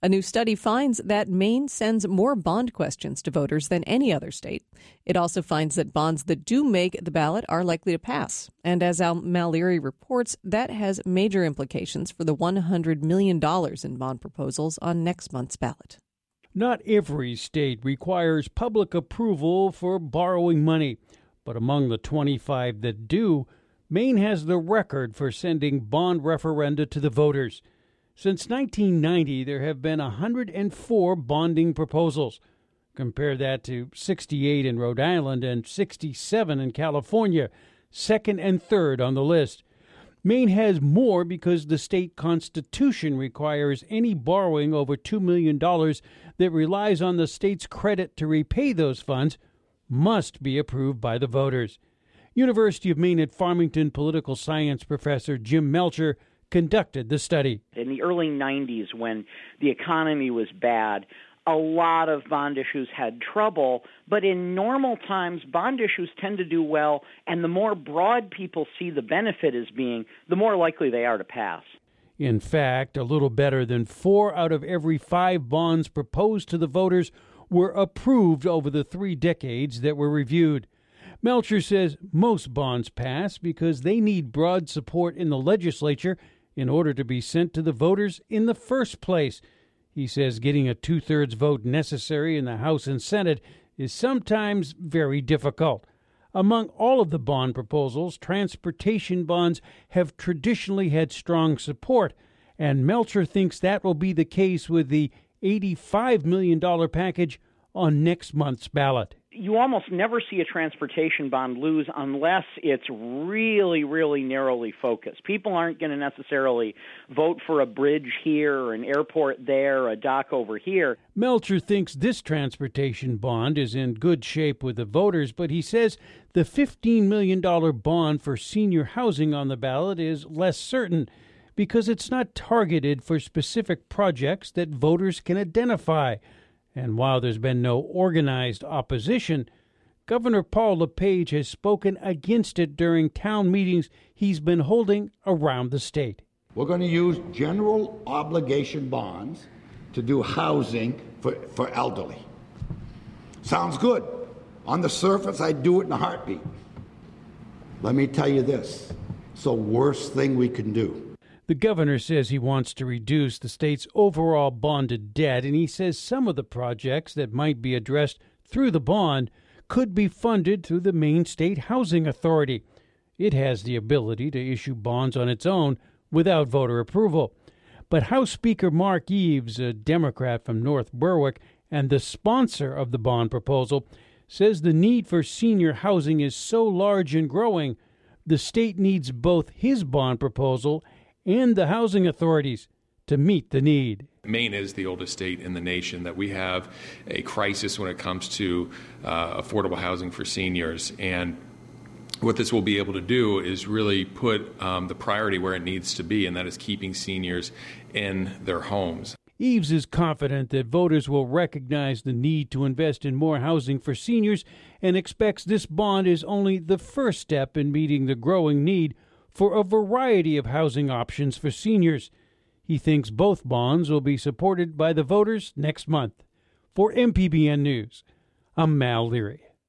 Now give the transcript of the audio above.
A new study finds that Maine sends more bond questions to voters than any other state. It also finds that bonds that do make the ballot are likely to pass. And as Al Malleary reports, that has major implications for the $100 million in bond proposals on next month's ballot. Not every state requires public approval for borrowing money, but among the 25 that do, Maine has the record for sending bond referenda to the voters. Since 1990, there have been 104 bonding proposals. Compare that to 68 in Rhode Island and 67 in California, second and third on the list. Maine has more because the state constitution requires any borrowing over $2 million that relies on the state's credit to repay those funds must be approved by the voters. University of Maine at Farmington political science professor Jim Melcher conducted the study. In the early 90s, when the economy was bad, a lot of bond issues had trouble, but in normal times, bond issues tend to do well, and the more broad people see the benefit as being, the more likely they are to pass. In fact, a little better than 4 out of every 5 bonds proposed to the voters were approved over the 3 decades that were reviewed. Melcher says most bonds pass because they need broad support in the legislature in order to be sent to the voters in the first place. He says getting a 2/3 vote necessary in the House and Senate is sometimes very difficult. Among all of the bond proposals, transportation bonds have traditionally had strong support, and Melcher thinks that will be the case with the $85 million package on next month's ballot. You almost never see a transportation bond lose unless it's really, really narrowly focused. People aren't going to necessarily vote for a bridge here or an airport there, a dock over here. Melcher thinks this transportation bond is in good shape with the voters, but he says the $15 million bond for senior housing on the ballot is less certain because it's not targeted for specific projects that voters can identify. And while there's been no organized opposition, Governor Paul LePage has spoken against it during town meetings he's been holding around the state. We're going to use general obligation bonds to do housing for elderly. Sounds good. On the surface, I'd do it in a heartbeat. Let me tell you this, it's the worst thing we can do. The governor says he wants to reduce the state's overall bonded debt, and he says some of the projects that might be addressed through the bond could be funded through the Maine State Housing Authority. It has the ability to issue bonds on its own without voter approval. But House Speaker Mark Eves, a Democrat from North Berwick and the sponsor of the bond proposal, says the need for senior housing is so large and growing, the state needs both his bond proposal and the housing authorities to meet the need. Maine is the oldest state in the nation, that we have a crisis when it comes to affordable housing for seniors. And what this will be able to do is really put the priority where it needs to be, and that is keeping seniors in their homes. Eves is confident that voters will recognize the need to invest in more housing for seniors and expects this bond is only the first step in meeting the growing need for a variety of housing options for seniors. He thinks both bonds will be supported by the voters next month. For MPBN News, I'm Mal Leary.